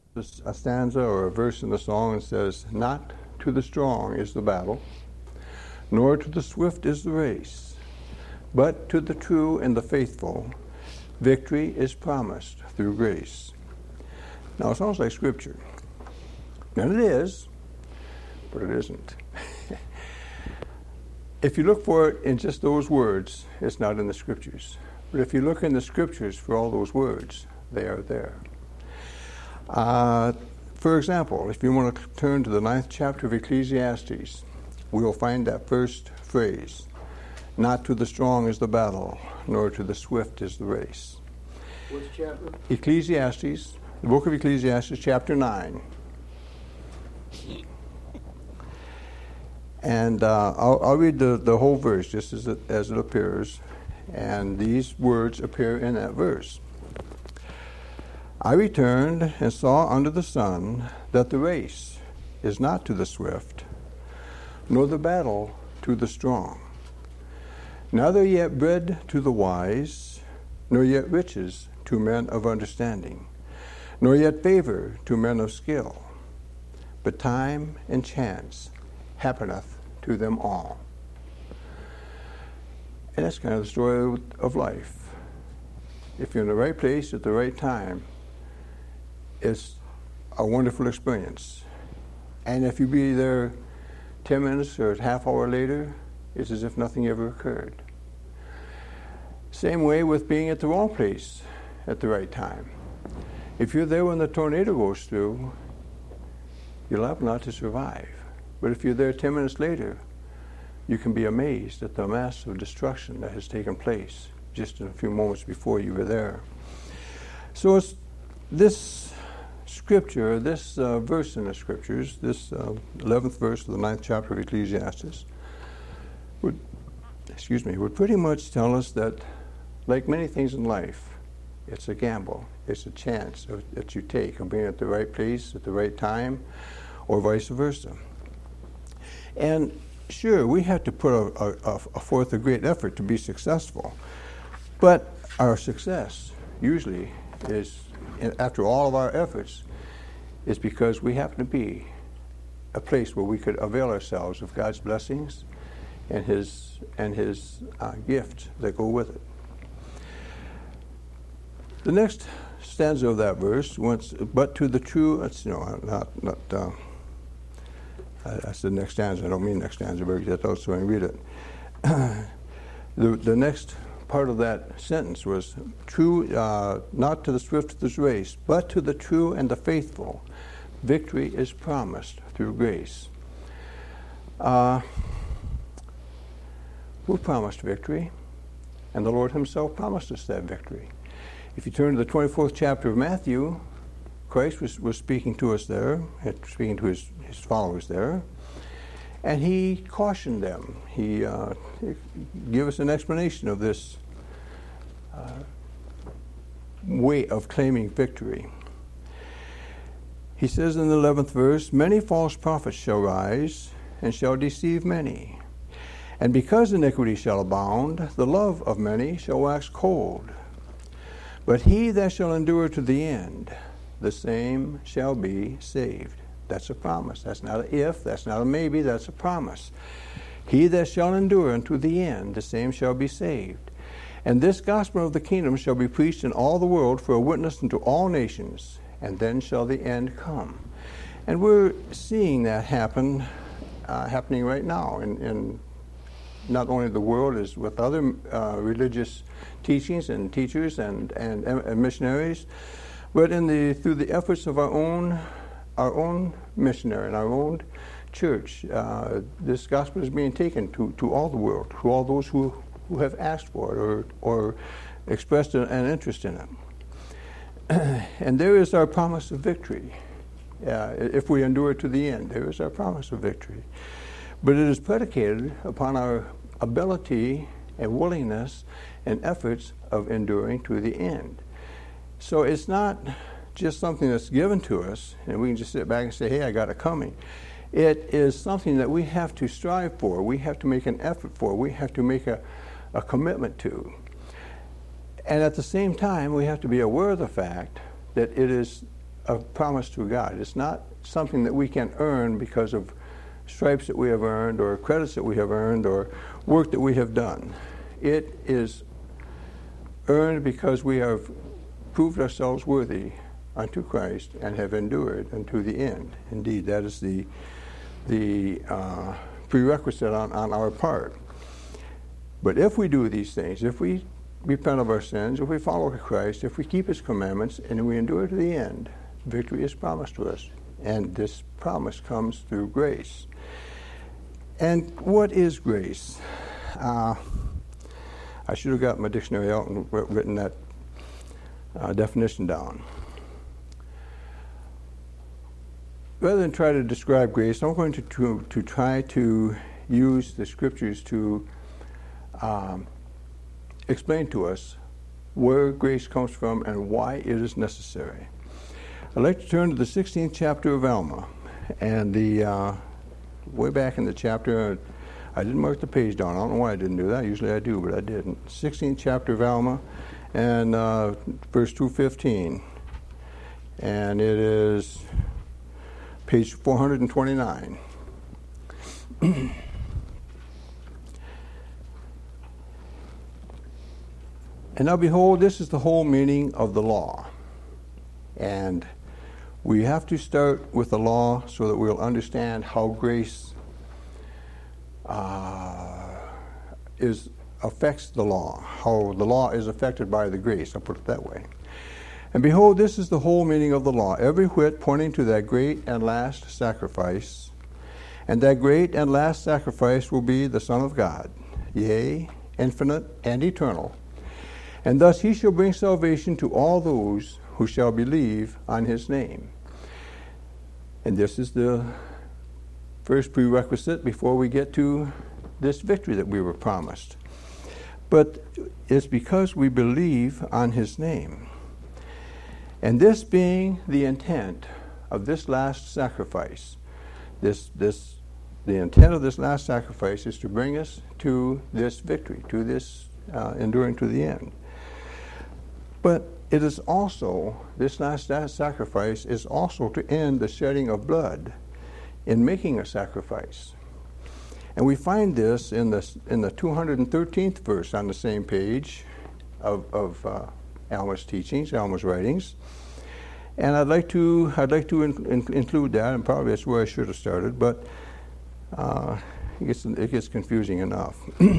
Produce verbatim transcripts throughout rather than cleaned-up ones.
A stanza or a verse in the song and says, "Not to the strong is the battle, nor to the swift is the race, but to the true and the faithful, victory is promised through grace." Now, it sounds like Scripture. And it is, but it isn't. If you look for it in just those words, it's not in the Scriptures. But if you look in the Scriptures for all those words, they are there. Uh, for example, if you want to turn to the ninth chapter of Ecclesiastes, we will find that first phrase, "Not to the strong is the battle, nor to the swift is the race." Which chapter? Ecclesiastes, the book of Ecclesiastes, chapter nine. And uh, I'll, I'll read the, the whole verse just as it, as it appears. And these words appear in that verse. "I returned and saw under the sun that the race is not to the swift, nor the battle to the strong. Neither yet bread to the wise, nor yet riches to men of understanding, nor yet favor to men of skill. But time and chance happeneth to them all." And that's kind of the story of life. If you're in the right place at the right time, it's a wonderful experience. And if you be there ten minutes or a half hour later, it's as if nothing ever occurred. Same way with being at the wrong place at the right time. If you're there when the tornado goes through, you're liable not to survive. But if you're there ten minutes later, you can be amazed at the massive destruction that has taken place just in a few moments before you were there. So it's this scripture, this uh, verse in the Scriptures, this uh, eleventh verse of the ninth chapter of Ecclesiastes, would, excuse me, would pretty much tell us that, like many things in life, it's a gamble. It's a chance of, that you take of being at the right place at the right time, or vice versa. And sure, we have to put a, a, a forth a great effort to be successful, but our success usually is, after all of our efforts, is because we happen to be a place where we could avail ourselves of God's blessings and His and His uh, gifts that go with it. The next stanza of that verse, once, "But to the true," it's, you know, not not. Uh, that's the next stanza. I don't mean next stanza, but that's also when I read it. the the next part of that sentence was, "True, uh, not to the swift of this race, but to the true and the faithful, victory is promised through grace." Uh, we're promised victory, and the Lord Himself promised us that victory. If you turn to the twenty-fourth chapter of Matthew, Christ was, was speaking to us there, speaking to his, his followers there, and He cautioned them. He, uh, he gave us an explanation of this uh, way of claiming victory. He says in the eleventh verse, "Many false prophets shall rise, and shall deceive many. And because iniquity shall abound, the love of many shall wax cold. But he that shall endure to the end, the same shall be saved." That's a promise. That's not an if, that's not a maybe, that's a promise. "He that shall endure unto the end, the same shall be saved. And this gospel of the kingdom shall be preached in all the world for a witness unto all nations, and then shall the end come." And we're seeing that happen, uh, happening right now in, in not only the world, as with other uh, religious teachings and teachers and, and, and missionaries, but in the through the efforts of our own our own missionary and our own church, uh, this gospel is being taken to, to all the world, to all those who, who have asked for it or or expressed an, an interest in it. And there is our promise of victory. Uh, if we endure to the end, there is our promise of victory. But it is predicated upon our ability and willingness and efforts of enduring to the end. So it's not just something that's given to us, and we can just sit back and say, "Hey, I got it coming." It is something that we have to strive for. We have to make an effort for. We have to make a, a commitment to. And at the same time, we have to be aware of the fact that it is a promise to God. It's not something that we can earn because of stripes that we have earned or credits that we have earned or work that we have done. It is earned because we have proved ourselves worthy unto Christ and have endured unto the end. Indeed, that is the the uh, prerequisite on, on our part. But if we do these things, if we repent of our sins, if we follow Christ, if we keep His commandments, and we endure to the end, victory is promised to us. And this promise comes through grace. And what is grace? Uh, I should have got my dictionary out and written that uh, definition down. Rather than try to describe grace, I'm going to, to, to try to use the scriptures to um, explain to us where grace comes from and why it is necessary. I'd like to turn to the sixteenth chapter of Alma. And the uh, way back in the chapter, I didn't mark the page down. I don't know why I didn't do that. Usually I do, but I didn't. sixteenth chapter of Alma, and uh, verse two fifteen. And it is page four hundred twenty-nine. And now behold, this is the whole meaning of the law. And we have to start with the law so that we'll understand how grace uh, is affects the law, how the law is affected by the grace, I'll put it that way. And behold, this is the whole meaning of the law, every whit pointing to that great and last sacrifice. And that great and last sacrifice will be the Son of God, yea, infinite and eternal. And thus he shall bring salvation to all those who shall believe on his name. And this is the first prerequisite before we get to this victory that we were promised. But it's because we believe on his name. And this being the intent of this last sacrifice, this this the intent of this last sacrifice is to bring us to this victory, to this uh, enduring to the end. But it is also, this last sacrifice is also to end the shedding of blood in making a sacrifice. And we find this in the in the two hundred thirteenth verse on the same page of, of uh, Alma's teachings, Alma's writings. And I'd like to I'd like to in, in, include that, and probably that's where I should have started, but uh, it gets it gets confusing enough.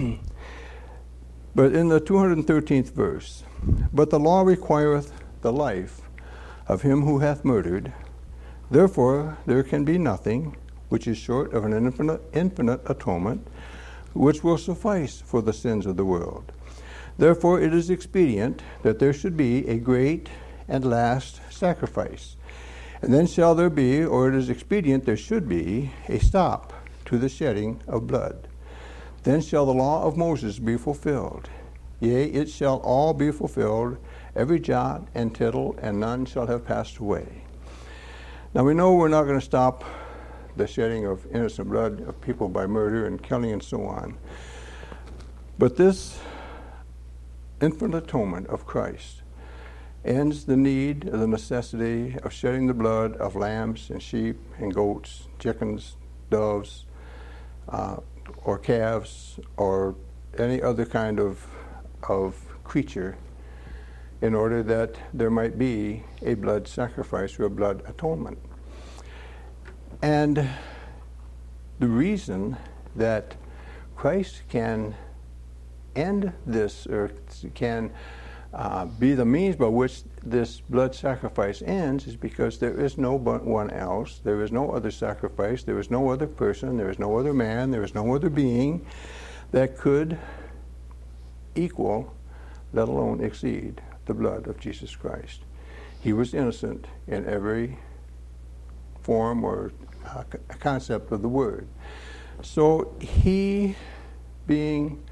But in the two hundred thirteenth verse, but the law requireth the life of him who hath murdered, therefore there can be nothing which is short of an infinite, infinite atonement, which will suffice for the sins of the world. Therefore it is expedient that there should be a great and last sacrifice. And then shall there be, or it is expedient there should be, a stop to the shedding of blood. Then shall the law of Moses be fulfilled. Yea, it shall all be fulfilled, every jot and tittle, and none shall have passed away. Now we know we're not going to stop the shedding of innocent blood of people by murder and killing and so on. But this infinite atonement of Christ ends the need, the necessity of shedding the blood of lambs and sheep and goats, chickens, doves, uh, or calves, or any other kind of of creature, in order that there might be a blood sacrifice or a blood atonement. And the reason that Christ can end this, or can uh, be the means by which this blood sacrifice ends, is because there is no but one else. There is no other sacrifice. There is no other person. There is no other man. There is no other being that could equal, let alone exceed, the blood of Jesus Christ. He was innocent in every form or uh, concept of the word. So he, being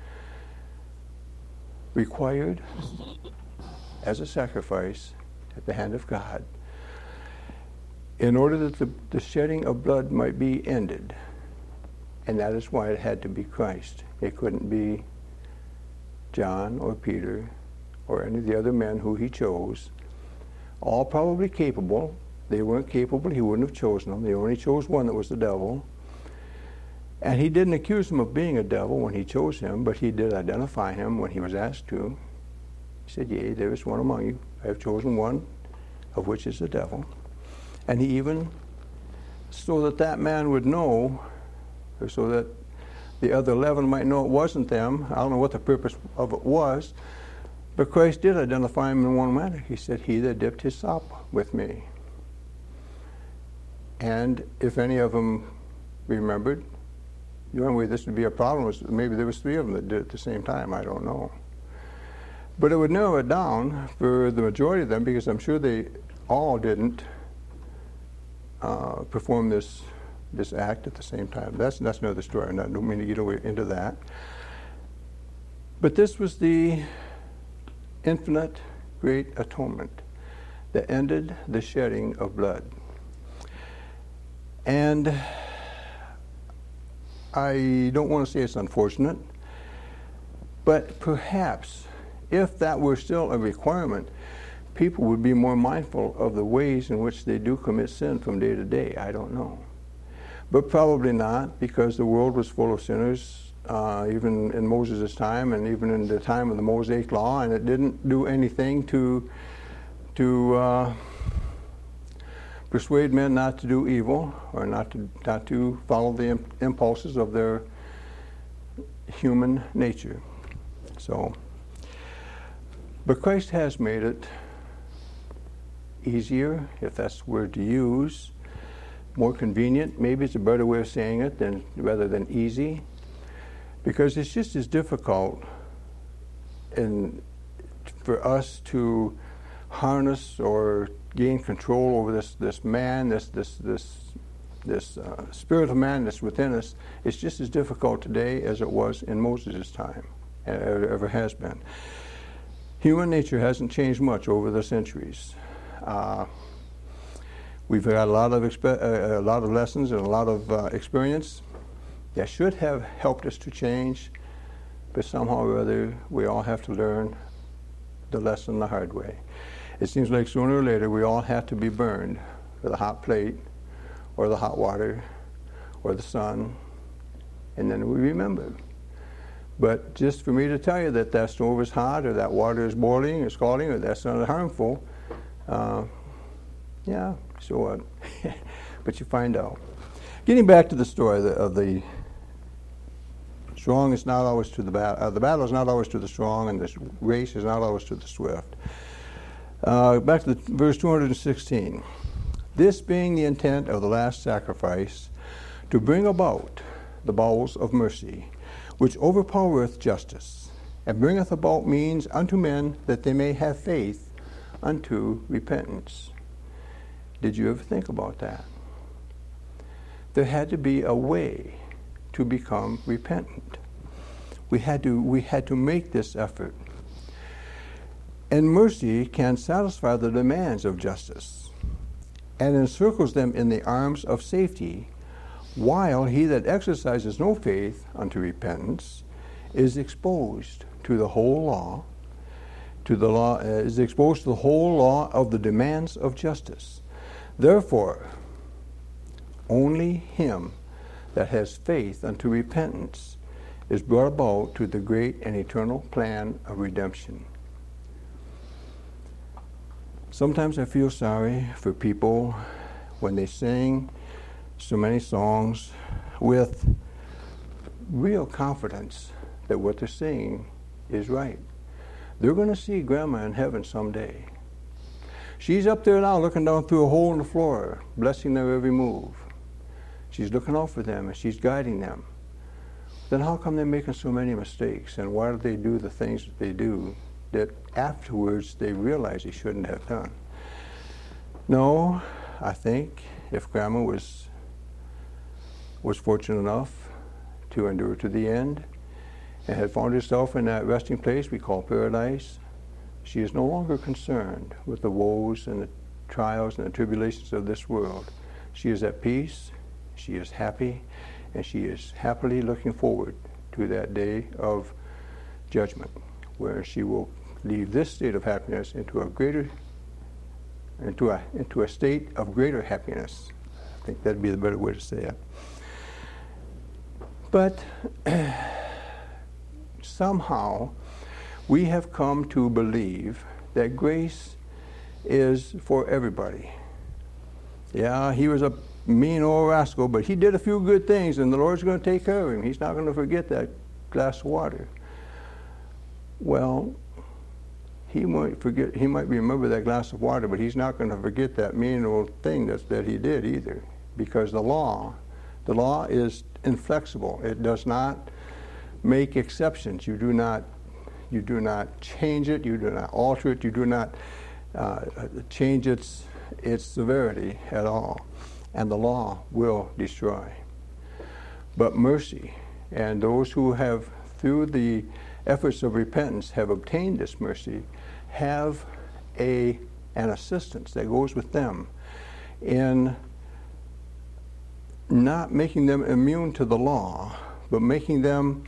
required as a sacrifice at the hand of God, in order that the, the shedding of blood might be ended, and that is why it had to be Christ. It couldn't be John or Peter or any of the other men who he chose, all probably capable, They weren't capable. He wouldn't have chosen them. They only chose one that was the devil. And he didn't accuse him of being a devil when he chose him, but he did identify him when he was asked to. He said, yea, there is one among you. I have chosen one, of which is the devil. And he even, so that that man would know, or so that the other eleven might know it wasn't them. I don't know what the purpose of it was, but Christ did identify him in one manner. He said, he that dipped his sop with me. And if any of them remembered, the only way this would be a problem was maybe there was three of them that did it at the same time. I don't know. But it would narrow it down for the majority of them, because I'm sure they all didn't uh, perform this this act at the same time. That's that's another story. I don't mean to get away into that. But this was the infinite great atonement that ended the shedding of blood. And I don't want to say it's unfortunate, but perhaps if that were still a requirement, people would be more mindful of the ways in which they do commit sin from day to day. I don't know. But probably not, because the world was full of sinners, uh, even in Moses' time and even in the time of the Mosaic Law, and it didn't do anything to, to uh, persuade men not to do evil or not to, not to follow the imp- impulses of their human nature. So, but Christ has made it easier, if that's the word to use, more convenient. Maybe it's a better way of saying it than rather than easy, because it's just as difficult in, for us to harness or gain control over this this man, this this this this uh, spirit of man that's within us. It's just as difficult today as it was in Moses' time, and it ever has been. Human nature hasn't changed much over the centuries. Uh, we've got a lot of expe- uh, a lot of lessons and a lot of uh, experience that should have helped us to change, but somehow or other we all have to learn the lesson the hard way. It seems like sooner or later we all have to be burned with a hot plate or the hot water or the sun, and then we remember. But just for me to tell you that that stove is hot or that water is boiling or scalding or that's not harmful, uh, yeah, so what? But you find out. Getting back to the story of the, of the strong is not always to the battle. Uh, the battle is not always to the strong, and the race is not always to the swift. Uh, back to the, verse two hundred sixteen. This being the intent of the last sacrifice, to bring about the bowels of mercy, which overpowereth justice, and bringeth about means unto men that they may have faith unto repentance. Did you ever think about that? There had to be a way to become repentant. We had to we had to make this effort. And mercy can satisfy the demands of justice and encircles them in the arms of safety, while he that exercises no faith unto repentance is exposed to the whole law, to the law uh, is exposed to the whole law of the demands of justice. Therefore, only him that has faith unto repentance is brought about to the great and eternal plan of redemption. Sometimes I feel sorry for people when they sing so many songs with real confidence that what they're singing is right. They're going to see Grandma in heaven someday. She's up there now looking down through a hole in the floor, blessing their every move. She's looking out for them and she's guiding them. Then how come they're making so many mistakes, and why do they do the things that they do that afterwards they realize they shouldn't have done? No, I think if Grandma was was fortunate enough to endure to the end and had found herself in that resting place we call paradise, she is no longer concerned with the woes and the trials and the tribulations of this world. She is at peace, she is happy, and she is happily looking forward to that day of judgment, where she will leave this state of happiness into a greater into a, into a state of greater happiness. I think that'd be the better way to say it. But somehow we have come to believe that grace is for everybody. Yeah, he was a mean old rascal, but he did a few good things, and the Lord's going to take care of him. He's not going to forget that glass of water. Well, he might forget. He might remember that glass of water, but he's not going to forget that mean old thing that that he did either, because the law, the law is inflexible. It does not make exceptions. You do not, you do not change it. You do not alter it. You do not uh, change its its severity at all. And the law will destroy. But mercy, and those who have, through the efforts of repentance, have obtained this mercy, have a an assistance that goes with them in not making them immune to the law, but making them,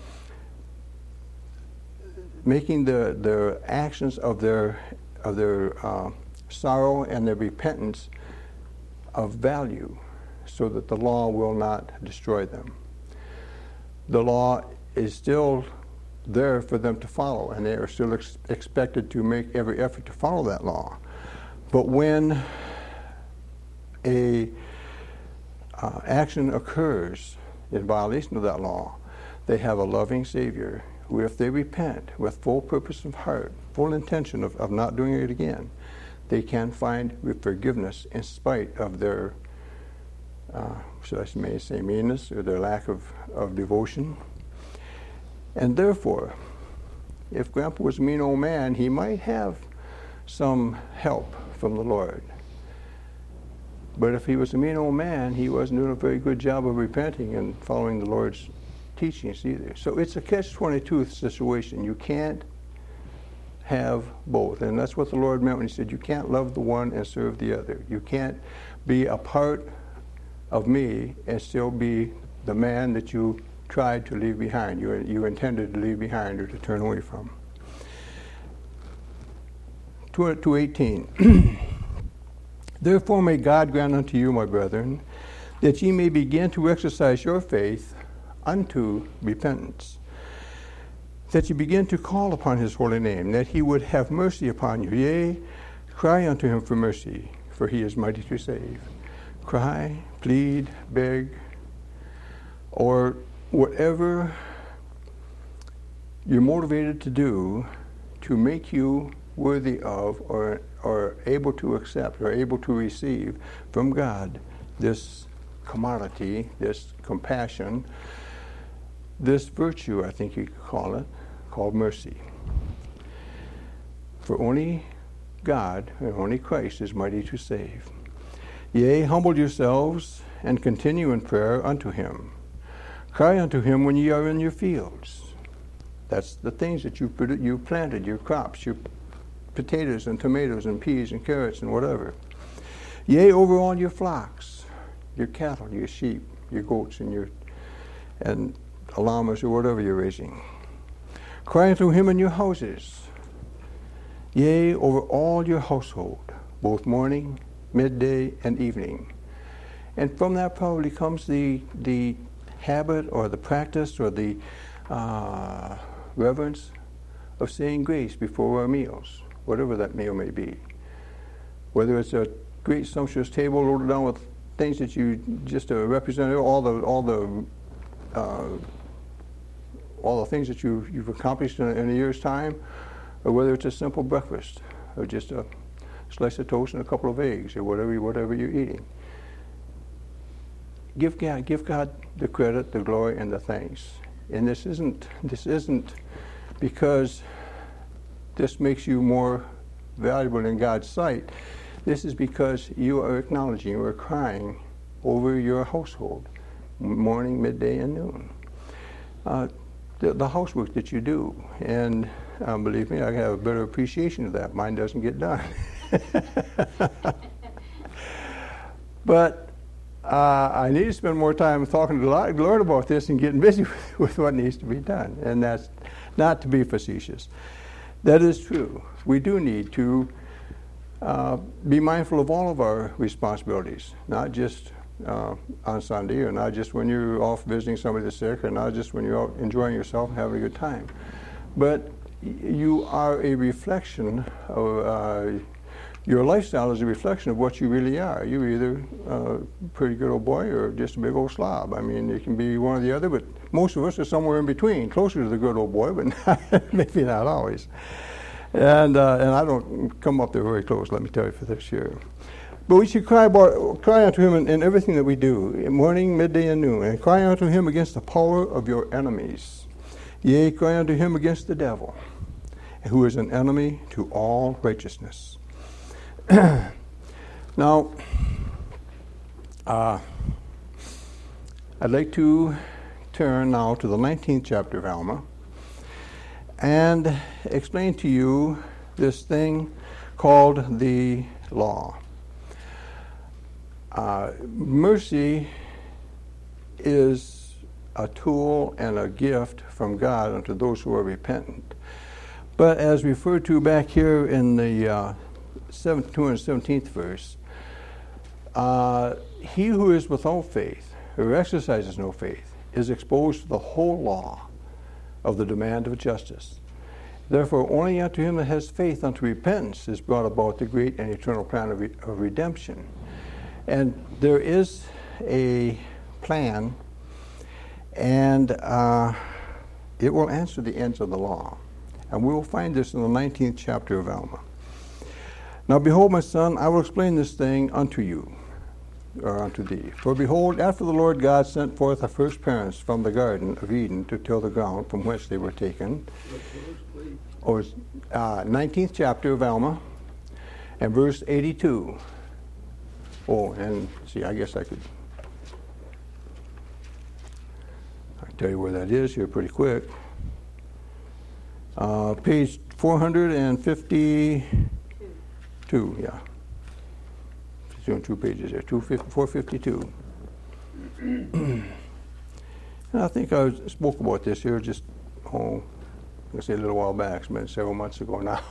making the their actions of their of their uh, sorrow and their repentance of value, so that the law will not destroy them. The law is still there for them to follow, and they are still ex- expected to make every effort to follow that law. But when a uh, action occurs in violation of that law, they have a loving Savior who, if they repent with full purpose of heart, full intention of, of not doing it again, they can find forgiveness in spite of their, uh, should I may say, meanness or their lack of, of devotion. And therefore, if Grandpa was a mean old man, he might have some help from the Lord. But if he was a mean old man, he wasn't doing a very good job of repenting and following the Lord's teachings either. So it's a catch twenty-two situation. You can't have both. And that's what the Lord meant when he said, you can't love the one and serve the other. You can't be a part of me and still be the man that you tried to leave behind, you, you intended to leave behind or to turn away from. two eighteen. Therefore may God grant unto you, my brethren, that ye may begin to exercise your faith unto repentance, that ye begin to call upon his holy name, that he would have mercy upon you. Yea, cry unto him for mercy, for he is mighty to save. Cry, plead, beg, or whatever you're motivated to do to make you worthy of or, or able to accept or able to receive from God this commodity, this compassion, this virtue, I think you could call it, called mercy. For only God and only Christ is mighty to save. Yea, humble yourselves and continue in prayer unto him. Cry unto him when ye are in your fields. That's the things that you you planted, your crops, your potatoes and tomatoes and peas and carrots and whatever. Yea, over all your flocks, your cattle, your sheep, your goats, and your and llamas or whatever you're raising. Cry unto him in your houses. Yea, over all your household, both morning, midday, and evening. And from that probably comes the the habit or the practice or the uh, reverence of saying grace before our meals, whatever that meal may be. Whether it's a great sumptuous table loaded down with things that you just uh, represent all the all the uh, all the things that you you've accomplished in a, in a year's time, or whether it's a simple breakfast or just a slice of toast and a couple of eggs or whatever whatever you're eating. Give God, give God the credit, the glory, and the thanks. And this isn't this isn't because this makes you more valuable in God's sight. This is because you are acknowledging, you are crying over your household, morning, midday, and noon. Uh, the, the housework that you do, and um, believe me, I have a better appreciation of that. Mine doesn't get done. But Uh, I need to spend more time talking to the Lord about this and getting busy with, with what needs to be done. And that's not to be facetious. That is true. We do need to uh, be mindful of all of our responsibilities, not just uh, on Sunday, or not just when you're off visiting somebody that's sick, or not just when you're out enjoying yourself and having a good time. But you are a reflection of, uh, your lifestyle is a reflection of what you really are. You're either a pretty good old boy or just a big old slob. I mean, it can be one or the other, but most of us are somewhere in between, closer to the good old boy, but not, maybe not always. And uh, and I don't come up there very close, let me tell you, for this year. But we should cry about, cry unto him in, in everything that we do, in morning, midday, and noon, and cry unto him against the power of your enemies. Yea, cry unto him against the devil, who is an enemy to all righteousness. Now, uh, I'd like to turn now to the nineteenth chapter of Alma and explain to you this thing called the law. Uh, mercy is a tool and a gift from God unto those who are repentant. But as referred to back here in the uh, two hundred seventeenth verse, uh, he who is without faith, who exercises no faith, is exposed to the whole law of the demand of justice. Therefore, only unto him that has faith unto repentance is brought about the great and eternal plan of, re- of redemption. And there is a plan, and uh, it will answer the ends of the law. And we will find this in the nineteenth chapter of Alma. Now behold, my son, I will explain this thing unto you, or unto thee. For behold, after the Lord God sent forth the first parents from the garden of Eden to till the ground from whence they were taken. Or uh, nineteenth chapter of Alma, and verse eighty-two. Oh, and see, I guess I could I can tell you where that is here pretty quick. Uh, page four hundred fifty-two, yeah. It's doing two pages there, four fifty-two. And I think I was, spoke about this here just, oh, I'm going to say a little while back, it's been several months ago now.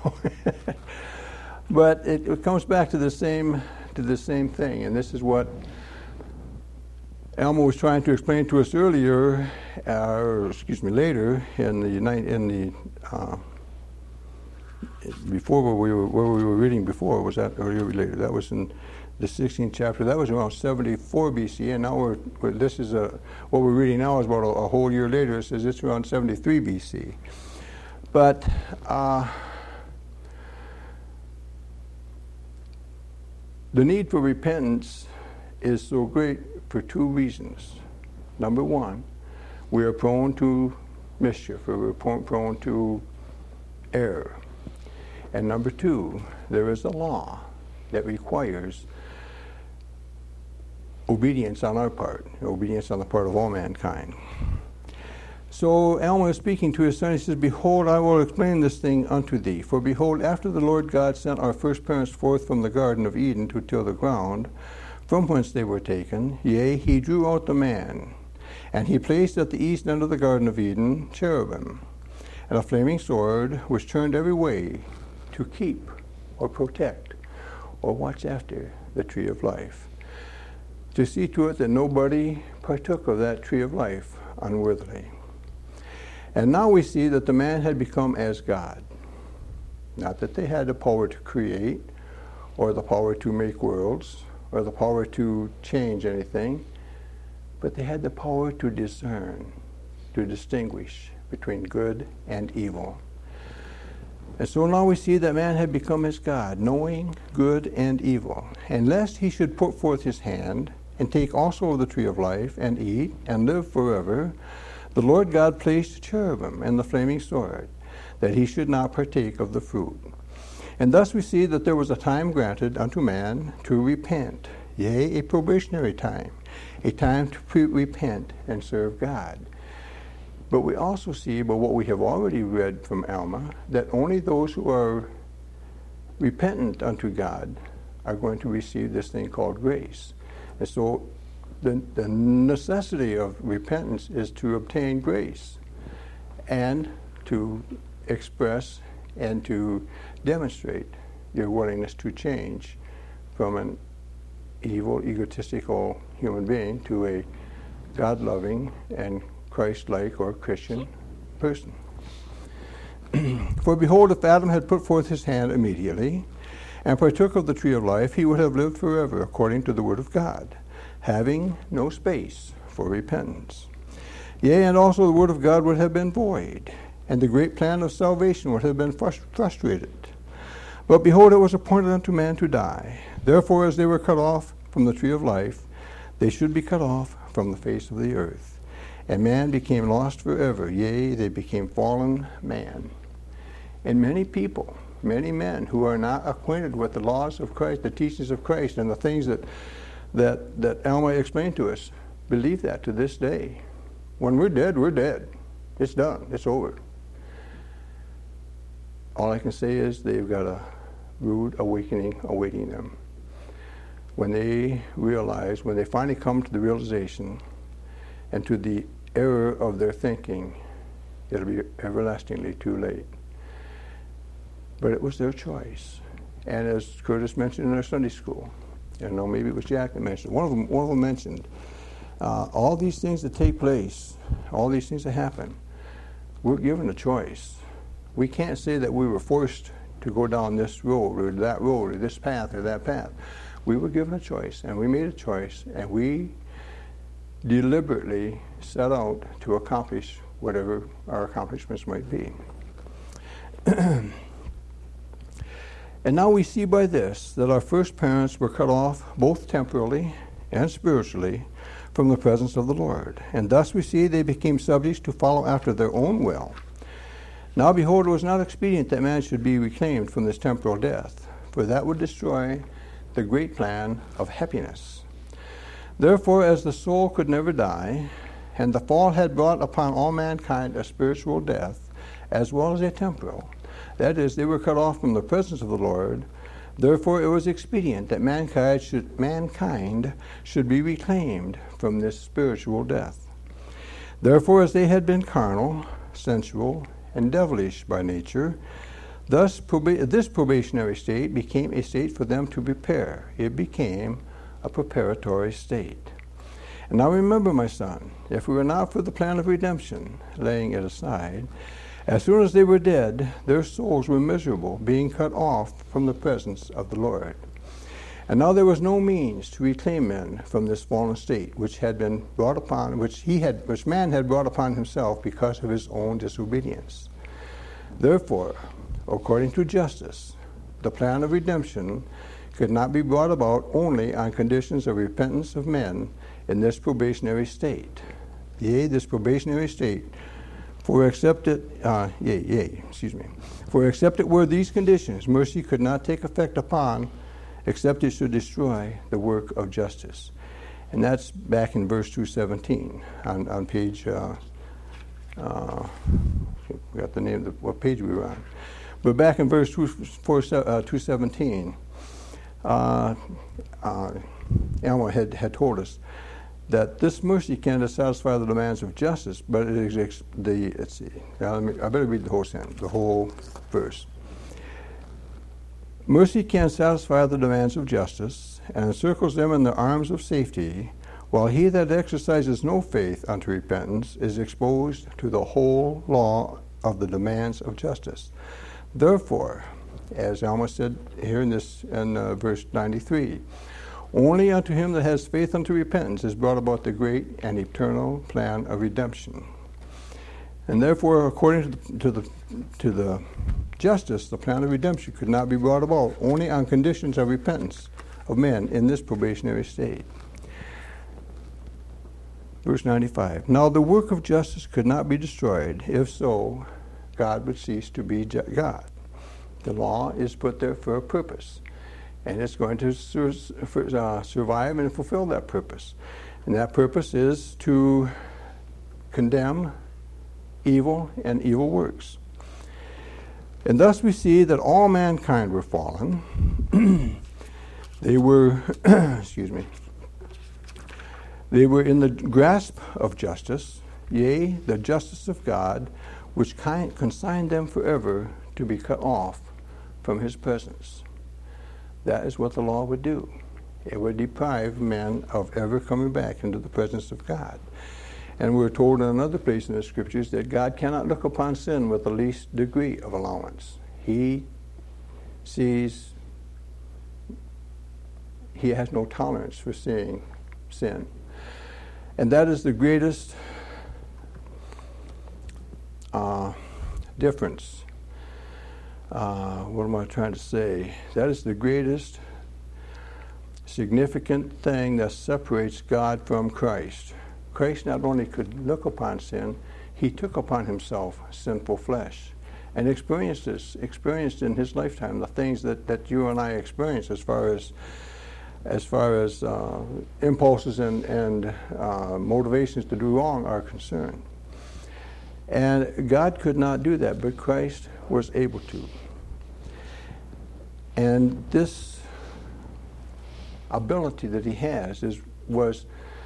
But it, it comes back to the same to the same thing, and this is what Alma was trying to explain to us earlier, uh, or excuse me, later in the in the uh, before where we were where we were reading before. Was that earlier or later? That was in the sixteenth chapter. That was around seventy-four B C, and now we're, we're this is a what we're reading now is about a, a whole year later. It says it's around seventy-three B C. But uh, the need for repentance is so great for two reasons. Number one, we are prone to mischief, or we're prone to error. And number two, there is a law that requires obedience on our part, obedience on the part of all mankind. So Alma is speaking to his son. He says, behold, I will explain this thing unto thee. For behold, after the Lord God sent our first parents forth from the garden of Eden to till the ground, from whence they were taken, yea, he drew out the man, and he placed at the east end of the garden of Eden cherubim, and a flaming sword, which turned every way to keep, or protect, or watch after the tree of life, to see to it that nobody partook of that tree of life unworthily. And now we see that the man had become as God. Not that they had the power to create, or the power to make worlds, or the power to change anything, but they had the power to discern, to distinguish between good and evil. And so now we see that man had become as God, knowing good and evil. And lest he should put forth his hand, and take also of the tree of life, and eat, and live forever, the Lord God placed cherubim and the flaming sword, that he should not partake of the fruit. And thus we see that there was a time granted unto man to repent, yea, a probationary time, a time to pre- repent and serve God. But we also see, by what we have already read from Alma, that only those who are repentant unto God are going to receive this thing called grace. And so the, the necessity of repentance is to obtain grace and to express and to demonstrate your willingness to change from an evil, egotistical human being to a God-loving and Christ-like or Christian person. For behold, if Adam had put forth his hand immediately and partook of the tree of life, he would have lived forever according to the word of God, having no space for repentance. Yea, and also the word of God would have been void, and the great plan of salvation would have been frustrated. But behold, it was appointed unto man to die. Therefore, as they were cut off from the tree of life, they should be cut off from the face of the earth. And man became lost forever. Yea, they became fallen man. And many people, many men who are not acquainted with the laws of Christ, the teachings of Christ, and the things that that, that Alma explained to us, believe that to this day. When we're dead, we're dead. It's done. It's over. All I can say is they've got a rude awakening awaiting them. When they realize, when they finally come to the realization and to the error of their thinking, it'll be everlastingly too late. But it was their choice. And as Curtis mentioned in our Sunday school, I don't know, maybe it was Jack that mentioned, one of them, one of them mentioned, uh, all these things that take place, all these things that happen, we're given a choice. We can't say that we were forced to go down this road or that road or this path or that path. We were given a choice, and we made a choice, and we deliberately set out to accomplish whatever our accomplishments might be. And now we see by this that our first parents were cut off both temporally and spiritually from the presence of the Lord. And thus we see they became subjects to follow after their own will. Now behold, it was not expedient that man should be reclaimed from this temporal death, for that would destroy the great plan of happiness. Therefore, as the soul could never die, and the fall had brought upon all mankind a spiritual death, as well as a temporal, that is, they were cut off from the presence of the Lord, therefore it was expedient that mankind should, mankind should be reclaimed from this spiritual death. Therefore, as they had been carnal, sensual, and devilish by nature, thus proba- this probationary state became a state for them to prepare. It became a preparatory state. And now remember, my son, if we were not for the plan of redemption, laying it aside, as soon as they were dead, their souls were miserable, being cut off from the presence of the Lord. And now there was no means to reclaim men from this fallen state, which had been brought upon, which he had, which man had brought upon himself because of his own disobedience. Therefore, according to justice, the plan of redemption could not be brought about only on conditions of repentance of men in this probationary state. Yea, this probationary state, for except it, uh, yea, yea, excuse me, for except it were these conditions, mercy could not take effect upon, except it should destroy the work of justice. And that's back in verse two seventeen on, on page, uh, uh, we got the name of the, what page we were on. But back in verse two seventeen, uh, uh, Alma had, had told us that this mercy can satisfy the demands of justice, but it is ex- the, let's see, now let me, I better read the whole sentence, the whole verse. Mercy can satisfy the demands of justice, and encircles them in the arms of safety, while he that exercises no faith unto repentance is exposed to the whole law of the demands of justice. Therefore, as Alma said here in this in uh, verse ninety-three, only unto him that has faith unto repentance is brought about the great and eternal plan of redemption. And therefore, according to the, to the, to the justice, the plan of redemption could not be brought about only on conditions of repentance of men in this probationary state. Verse ninety-five, now the work of justice could not be destroyed. If so, God would cease to be ju- God. The law is put there for a purpose, and it's going to sur- uh, survive and fulfill that purpose. And that purpose is to condemn evil and evil works. And thus we see that all mankind were fallen. They were, excuse me, they were in the grasp of justice, yea, the justice of God, which consigned them forever to be cut off from his presence. that is what the law would do. It would deprive man of ever coming back into the presence of God. And we're told in another place in the Scriptures that God cannot look upon sin with the least degree of allowance. He sees, he has no tolerance for seeing sin. And that is the greatest uh, difference. Uh, what am I trying to say? That is the greatest significant thing that separates God from Christ. Christ not only could look upon sin, he took upon himself sinful flesh and experienced this, experienced in his lifetime the things that, that you and I experience as far as as far as uh, impulses and, and uh, motivations to do wrong are concerned. And God could not do that, but Christ was able to. And this ability that he has is was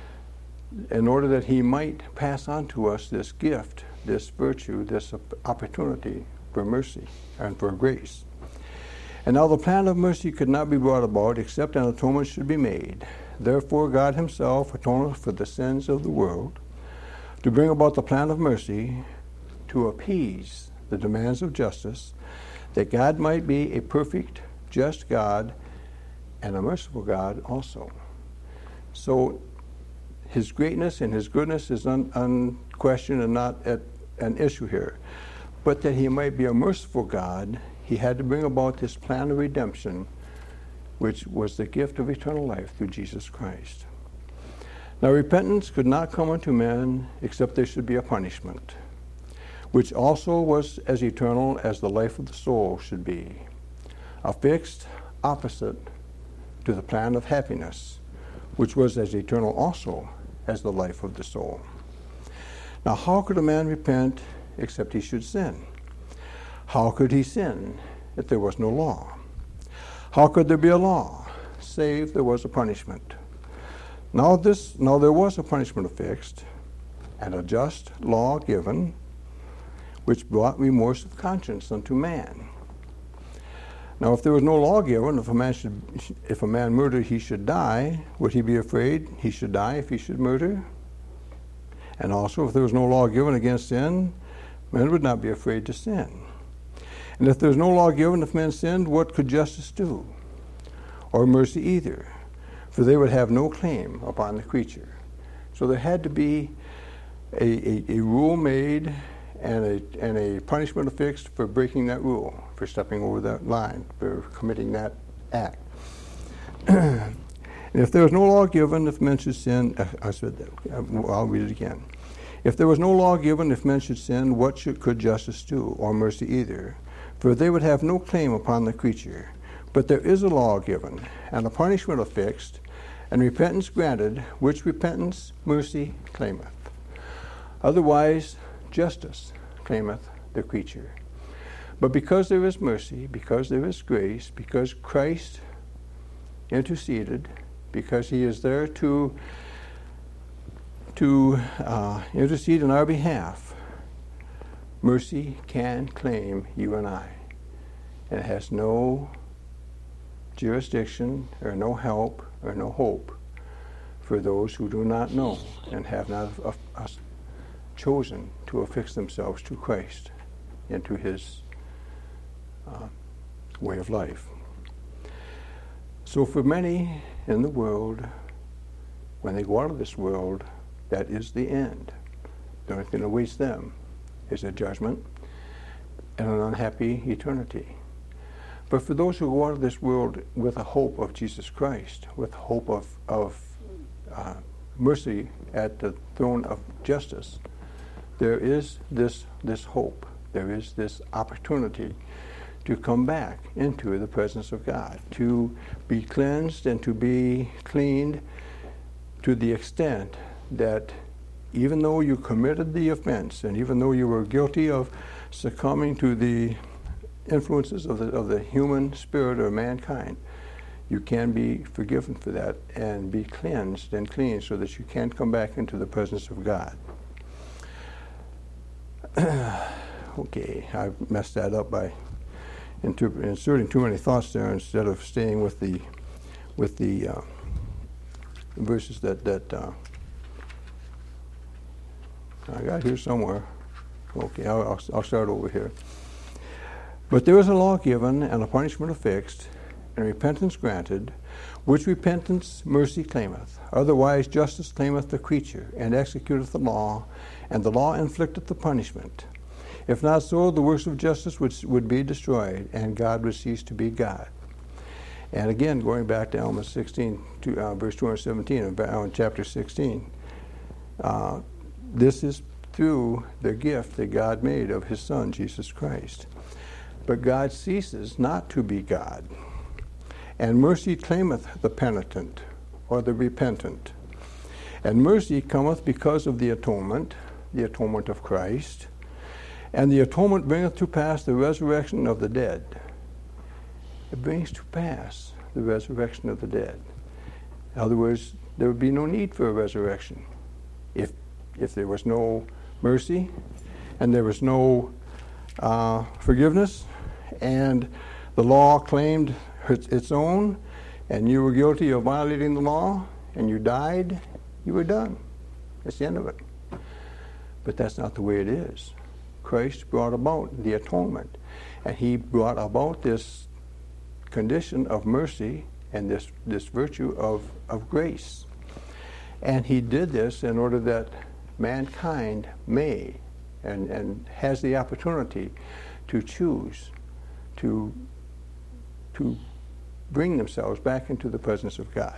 in order that he might pass on to us this gift, this virtue, this opportunity for mercy and for grace. And now the plan of mercy could not be brought about except an atonement should be made. Therefore God himself atoned for the sins of the world to bring about the plan of mercy to appease the demands of justice, that God might be a perfect, just God and a merciful God also. So his greatness and his goodness is un- unquestioned and not at an issue here. But that he might be a merciful God, he had to bring about this plan of redemption, which was the gift of eternal life through Jesus Christ. Now repentance could not come unto men except there should be a punishment, which also was as eternal as the life of the soul should be, a fixed opposite to the plan of happiness, which was as eternal also as the life of the soul. Now how could a man repent except he should sin? How could he sin if there was no law? How could there be a law save there was a punishment? Now this now there was a punishment affixed, and a just law given, which brought remorse of conscience unto man. Now if there was no law given, if a man should if a man murdered he should die, would he be afraid he should die if he should murder? And also if there was no law given against sin, men would not be afraid to sin. And if there was no law given if men sinned, what could justice do? Or mercy either? For they would have no claim upon the creature. So there had to be a, a, a rule made and a, and a punishment affixed for breaking that rule, for stepping over that line, for committing that act. And if there was no law given if men should sin, uh, I said that, I'll read it again. If there was no law given if men should sin, what should, could justice do, or mercy either? For they would have no claim upon the creature. But there is a law given, and a punishment affixed, and repentance granted, which repentance mercy claimeth. Otherwise, justice claimeth the creature. But because there is mercy, because there is grace, because Christ interceded, because he is there to, to uh, intercede on our behalf, mercy can claim you and I. And it has no jurisdiction or no help or no hope for those who do not know and have not uh, uh, chosen to affix themselves to Christ and to his uh, way of life. So for many in the world, when they go out of this world, that is the end. The only thing that awaits them is a judgment and an unhappy eternity. But for those who go out of this world with a hope of Jesus Christ, with hope of, of uh, mercy at the throne of justice, there is this, this hope. There is this opportunity to come back into the presence of God, to be cleansed and to be cleaned to the extent that even though you committed the offense and even though you were guilty of succumbing to the influences of the, of the human spirit or mankind, you can be forgiven for that and be cleansed and clean so that you can come back into the presence of God. Okay, I messed that up by inter- inserting too many thoughts there instead of staying with the with the uh, verses that that uh, I got here somewhere. Okay, I'll, I'll, I'll start over here. But there is a law given, and a punishment affixed, and repentance granted, which repentance mercy claimeth. Otherwise justice claimeth the creature, and executeth the law, and the law inflicteth the punishment. If not so, the works of justice would, would be destroyed, and God would cease to be God. And again, going back to Amos sixteen, to, uh, verse two hundred seventeen, in chapter sixteen, uh, this is through the gift that God made of his Son, Jesus Christ. But God ceases not to be God. And mercy claimeth the penitent, or the repentant. And mercy cometh because of the atonement, the atonement of Christ. And the atonement bringeth to pass the resurrection of the dead. It brings to pass the resurrection of the dead. In other words, there would be no need for a resurrection if if there was no mercy and there was no uh, forgiveness, and the law claimed its own, and you were guilty of violating the law, and you died, you were done. That's the end of it. But that's not the way it is. Christ brought about the atonement, and he brought about this condition of mercy and this, this virtue of, of grace. And he did this in order that mankind may and, and has the opportunity to choose to, to bring themselves back into the presence of God.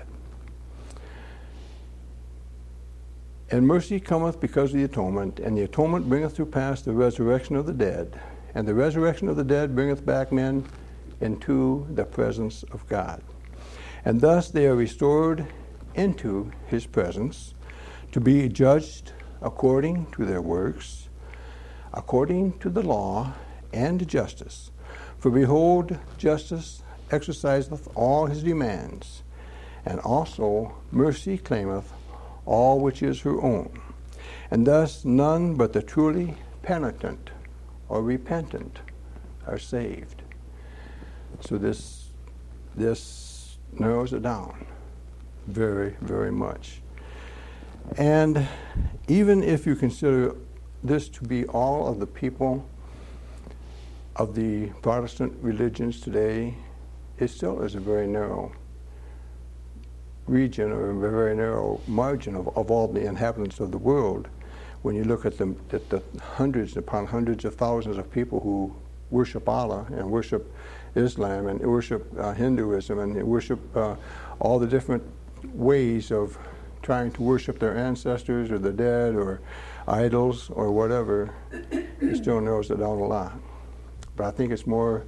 And mercy cometh because of the atonement, and the atonement bringeth to pass the resurrection of the dead, and the resurrection of the dead bringeth back men into the presence of God. And thus they are restored into his presence to be judged according to their works, according to the law and justice. For behold, justice exerciseth all his demands, and also mercy claimeth all which is her own. And thus none but the truly penitent or repentant are saved. So this this narrows it down very, very much. And even if you consider this to be all of the people of the Protestant religions today, it still is a very narrow region, or a very narrow margin of, of all the inhabitants of the world. When you look at the, at the hundreds upon hundreds of thousands of people who worship Allah and worship Islam and worship uh, Hinduism and worship uh, all the different ways of trying to worship their ancestors or the dead or idols or whatever, it still narrows it down a lot. But I think it's more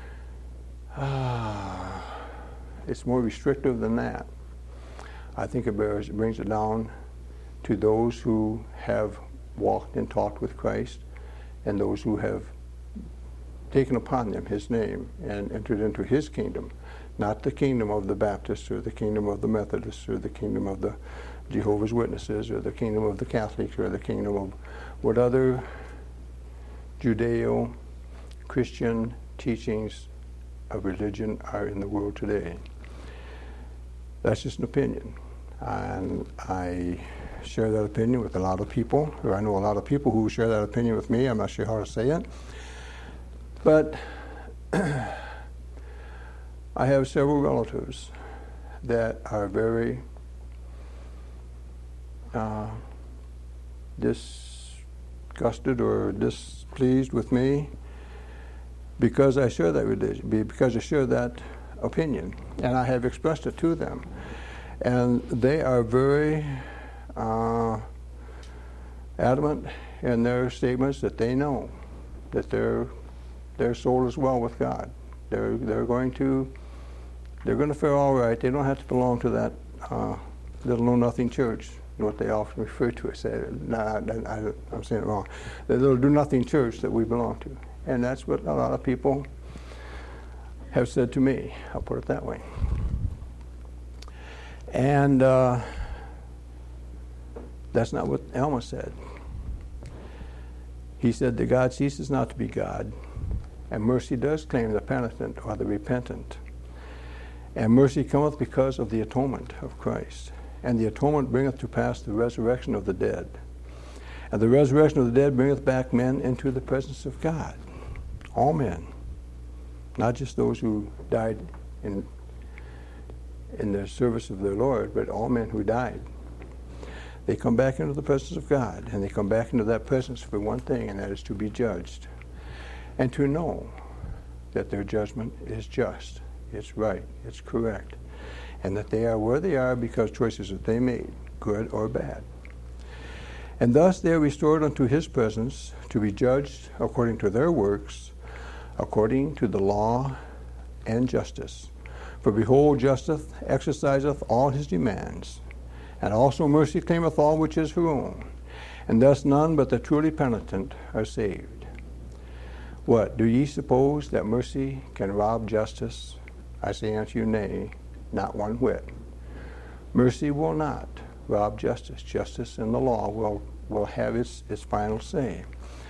uh, it's more restrictive than that. I think it bears, brings it down to those who have walked and talked with Christ, and those who have taken upon them his name and entered into his kingdom, not the kingdom of the Baptists or the kingdom of the Methodists or the kingdom of the Jehovah's Witnesses or the kingdom of the Catholics or the kingdom of what other Judeo-Christian teachings of religion are in the world today. That's just an opinion. And I share that opinion with a lot of people, or I know a lot of people who share that opinion with me. I'm not sure how to say it. But I have several relatives that are very uh, disgusted or displeased with me because I share that religion, because I share that opinion, and I have expressed it to them. And they are very uh, adamant in their statements that they know that their their soul is well with God. They're they're going to they're going to fare all right. They don't have to belong to that uh, little know nothing church, what they often refer to. I say, no, I, I, I'm saying it wrong. The little do nothing church that we belong to, and that's what a lot of people have said to me. I'll put it that way. And uh, that's not what Alma said. He said that God ceases not to be God, And mercy does claim the penitent or the repentant. And mercy cometh because of the atonement of Christ. And the atonement bringeth to pass the resurrection of the dead. And the resurrection of the dead bringeth back men into the presence of God. All men. Not just those who died in, in the service of their Lord, but all men who died. They come back into the presence of God. And they come back into that presence for one thing, and that is to be judged. And to know that their judgment is just, it's right, it's correct, and that they are where they are because choices that they made, good or bad. And thus they are restored unto his presence to be judged according to their works, according to the law and justice. For behold, justice exerciseth all his demands, and also mercy claimeth all which is her own, and thus none but the truly penitent are saved. What, do ye suppose that mercy can rob justice? I say unto you, nay, not one whit. Mercy will not rob justice. Justice and the law will, will have its, its final say.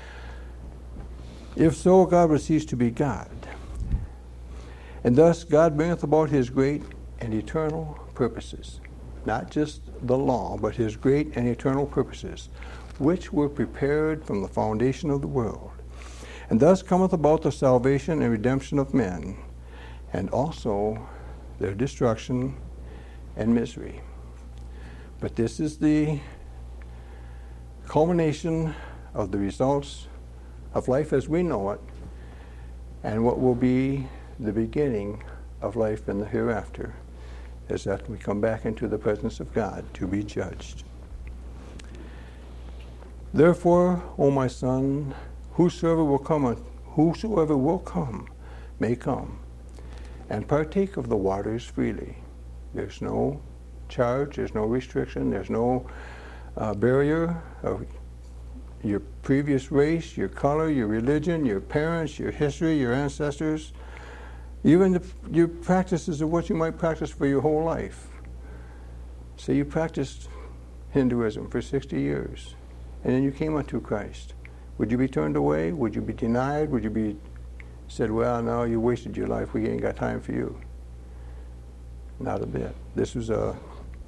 If so, God will cease to be God. And thus God bringeth about his great and eternal purposes. Not just the law, but his great and eternal purposes, which were prepared from the foundation of the world. And thus cometh about the salvation and redemption of men, and also their destruction and misery. But this is the culmination of the results of life as we know it, and what will be the beginning of life in the hereafter, is that we come back into the presence of God to be judged. Therefore, O my son, whosoever will come, whosoever will come, may come, and partake of the waters freely. There's no charge, there's no restriction, there's no uh, barrier of your previous race, your color, your religion, your parents, your history, your ancestors, even the, your practices of what you might practice for your whole life. Say you practiced Hinduism for sixty years, and then you came unto Christ. Would you be turned away? Would you be denied? Would you be said, well, no, you wasted your life. We ain't got time for you? Not a bit. This was a,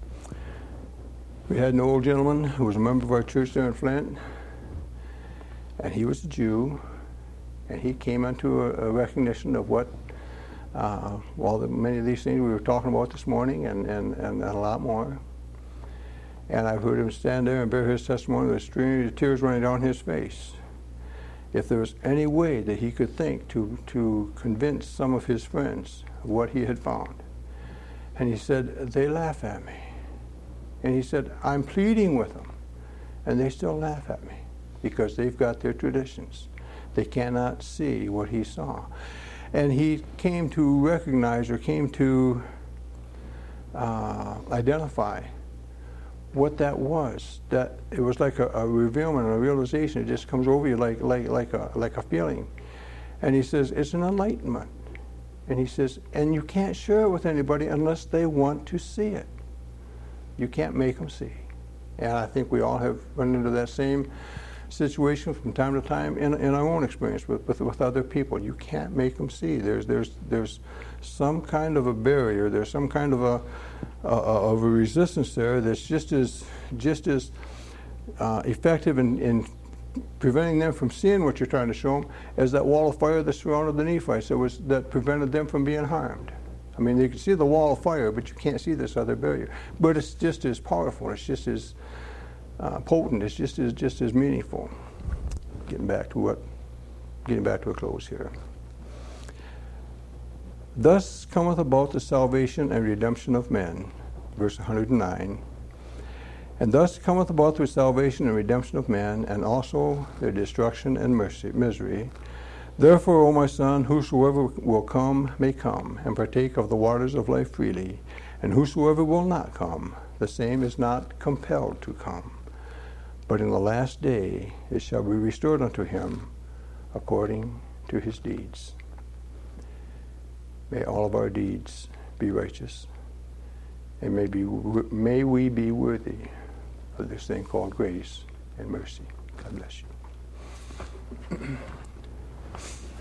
we had an old gentleman who was a member of our church there in Flint, and he was a Jew, and he came into a, a recognition of what, uh, well, the, many of these things we were talking about this morning, and, and, and a lot more. And I've heard him stand there and bear his testimony with a stream of tears running down his face. If there was any way that he could think to, to convince some of his friends of what he had found. And he said, they laugh at me. And he said, I'm pleading with them, and they still laugh at me because they've got their traditions. They cannot see what he saw. And he came to recognize or came to uh, identify what that was. That it was like a, a revealment, a realization. It just comes over you like like like a like a feeling. And he says it's an enlightenment. And he says, and you can't share it with anybody unless they want to see it. You can't make them see. And I think we all have run into that same situation from time to time in, in our own experience with, with with other people. You can't make them see. There's there's there's some kind of a barrier. There's some kind of a uh, of a resistance there that's just as just as uh, effective in, in preventing them from seeing what you're trying to show them as that wall of fire that surrounded the Nephites that was that prevented them from being harmed. I mean, you can see the wall of fire, but you can't see this other barrier. But it's just as powerful. It's just as uh, potent. It's just as just as meaningful. Getting back to what, getting back to a close here. Thus cometh about the salvation and redemption of men, verse one hundred nine. And thus cometh about the salvation and redemption of men, and also their destruction and mercy, misery. Therefore, O my son, whosoever will come may come, and partake of the waters of life freely. And whosoever will not come, the same is not compelled to come. But in the last day it shall be restored unto him according to his deeds. May all of our deeds be righteous, and may, be, may we be worthy of this thing called grace and mercy. God bless you.